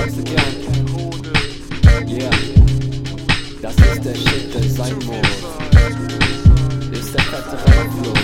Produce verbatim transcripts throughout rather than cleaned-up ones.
once again. Yeah, das ist der Shit, der sein muss. Ist der fette Randfluss.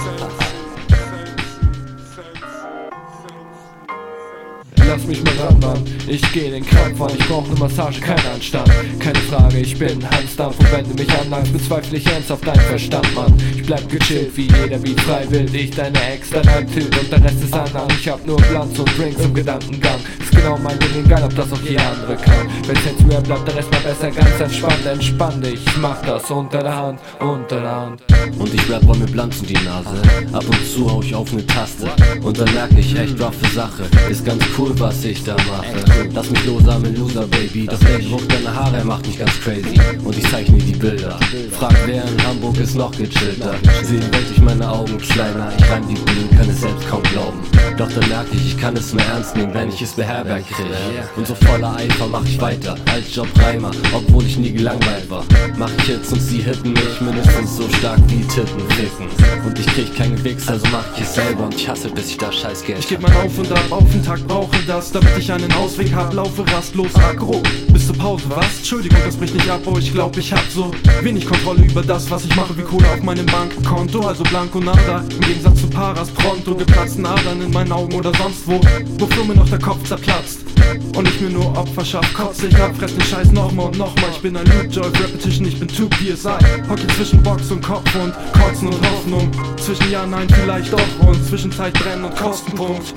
Lass mich mal ran, Mann, ich geh den Kampf an. Ich brauch ne Massage, kein Anstand. Keine Frage, ich bin Handstampf. Und wenn du mich anlangst, bezweifle ich ernsthaft deinen Verstand, Mann. Ich bleib gechillt, wie jeder Beat frei will. Ich deine Ex, dein Heimtüt und der Rest ist Anhang. Ich hab nur Glanz und Drinks im Gedankengang. Ist genau mein Ding, egal ob das auch jeder andere kann. Wenn's jetzt höher bleibt, der Rest mal besser, ganz entspannt. Entspann dich, ich mach das unter der Hand, unter der Hand. Und ich rap mir Blanz in die Nase. Ab und zu hau ich auf ne Taste. Und dann merk ich, echt roughe Sache. Ist ganz cool, was ich da mache. Lass mich los, arme Loser, Baby. Doch der Geruch deiner Haare macht mich ganz crazy. Und ich zeichne die Bilder. Frag, wer in Hamburg ist noch gechillter. Seh die Welt durch meine Augen kleiner. Ich reim die Bilder, kann es selbst kaum glauben. Doch dann merk ich, ich kann es mehr ernst nehmen, wenn ich es beherbergt krieg. Und so voller Eifer mach ich weiter, als Jobreimer, obwohl ich nie gelangweilt war. Mach ich Hits und sie hitten mich mindestens so stark wie Titten ficken. Und ich krieg keinen Wichs, also mach ich es selber und ich hasse, bis ich das Scheißgeld. Ich geb mein Auf und Ab, auf den Tag brauche das, damit ich einen Ausweg hab, laufe rastlos aggro. Bis zur Pause, was? Entschuldigung, das bricht nicht ab, oh ich glaub, ich hab so wenig Kontrolle über das, was ich mache, wie Kohle auf meinem Bankkonto, also blanco nada. Im Gegensatz zu Paras pronto, geplatzten Adern in meinen Augen oder sonst wo, wofür mir noch der Kopf zerplatzt. Und ich mir nur Opfer schaff, kotze ich ab, fress den Scheiß nochmal und nochmal. Ich bin ein Loop Joy, Repetition, ich bin two P S I. Hockey zwischen Box und Kopf und Kotzen und Hoffnung. Zwischen Ja, Nein, vielleicht doch und Zwischenzeit Brennen und Kostenpunkt.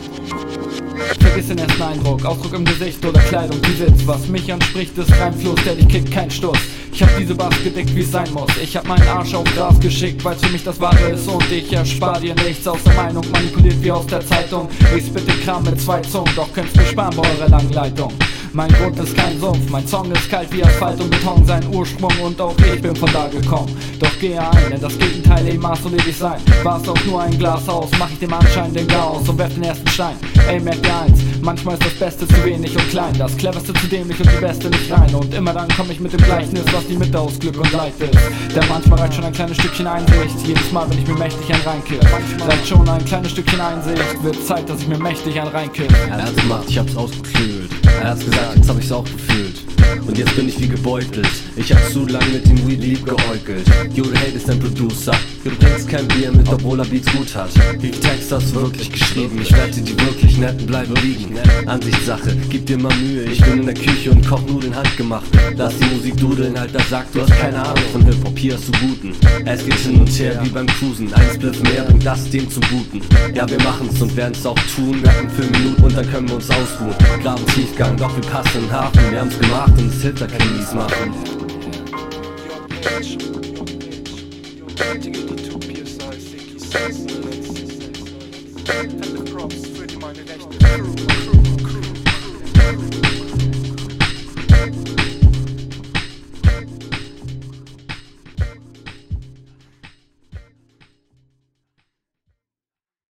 Vergiss den ersten Eindruck, Ausdruck im Gesicht oder Kleidung, die Sitz. Was mich anspricht, ist Reimfluss, der dich kickt, kein Stuss. Ich hab diese Bars gedickt, wie es sein muss. Ich hab meinen Arsch auf Gras geschickt, weil's für mich das Wahre ist. Und ich erspar dir nichts außer Meinung, manipuliert wie aus der Zeitung. Ich spit den Kram mit zwei Zungen, doch könnt's mir sparen bei eurer langen Leitung. Mein Grund ist kein Sumpf, mein Song ist kalt wie Asphalt und Beton, sein Ursprung und auch ich bin von da gekommen. Doch gehe ein, denn das Gegenteil eben maß soll ewig sein. War's auch nur ein Glas aus, mach ich dem Anschein den Chaos und werf den ersten Stein. Ey, merk dir eins, manchmal ist das Beste zu wenig und klein, das Cleverste zu dämlich und die Beste nicht rein. Und immer dann komm ich mit dem Gleichnis, was die Mitte aus Glück und Leid ist. Denn manchmal reicht schon ein kleines Stückchen Einsicht, jedes Mal, wenn ich mir mächtig ein reinkill. Reicht schon ein kleines Stückchen Einsicht, wird Zeit, dass ich mir mächtig ein reinkill. Er hat's gemacht, ich hab's ausgeklügelt. Er hat's gesagt, jetzt hab ich's auch gefühlt. Und jetzt bin ich wie gebeutelt. Ich hab zu lang mit dem Weed lieb geäugelt. You the hate ist dein Producer. Du bringst kein Bier mit, obwohl er Beats gut hat. Wie viel Text hast du wirklich geschrieben? Ich wette, die wirklich netten bleiben liegen. Ansichtssache, gib dir mal Mühe. Ich bin in der Küche und koch Nudeln handgemacht. Lass die Musik dudeln, halt das sagt, du hast keine Ahnung von Hip-Hop, hier hast du Guten. Es geht hin und her wie beim Cruisen. Ein Spliff mehr bringt das dem zum Guten. Ja, wir machen's und werden's auch tun. Rappen für Minuten und dann können wir uns ausruhen. Graben Tiefgang, doch wir passen in den Hafen. Wir haben's gemacht und es Hitler können die's machen. Your bitch, your bitch, your bitch, your bitch, your bitch, your bitch, your bitch, your bitch, your bitch, your bitch, your bitch, your bitch,